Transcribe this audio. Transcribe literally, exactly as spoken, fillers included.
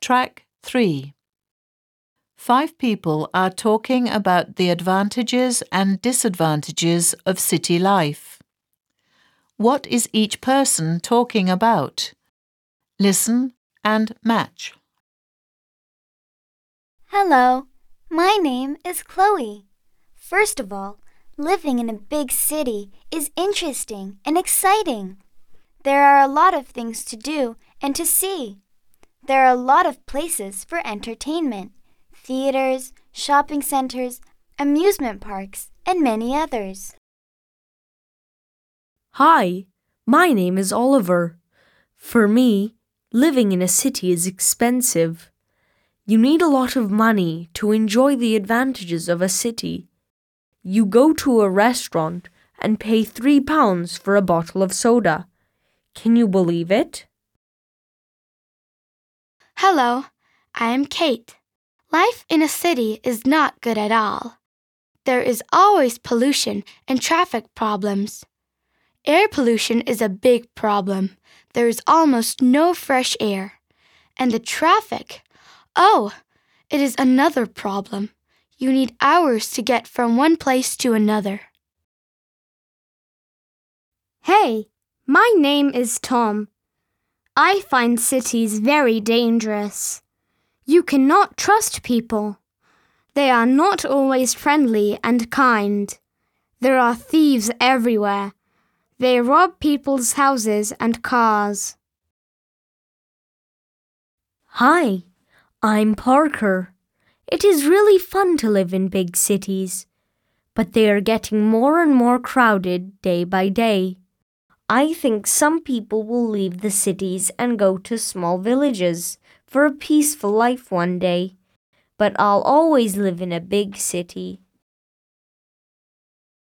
Track three. Five people are talking about the advantages and disadvantages of city life. What is each person talking about? Listen and match. Hello, my name is Chloe. First of all, living in a big city is interesting and exciting. There are a lot of things to do and to see. There are a lot of places for entertainment, theaters, shopping centers, amusement parks, and many others. Hi, my name is Oliver. For me, living in a city is expensive. You need a lot of money to enjoy the advantages of a city. You go to a restaurant and pay three pounds for a bottle of soda. Can you believe it? Hello, I am Kate. Life in a city is not good at all. There is always pollution and traffic problems. Air pollution is a big problem. There is almost no fresh air. And the traffic, oh, it is another problem. You need hours to get from one place to another. Hey, my name is Tom. I find cities very dangerous. You cannot trust people. They are not always friendly and kind. There are thieves everywhere. They rob people's houses and cars. Hi, I'm Parker. It is really fun to live in big cities, but they are getting more and more crowded day by day. I think some people will leave the cities and go to small villages for a peaceful life one day, but I'll always live in a big city.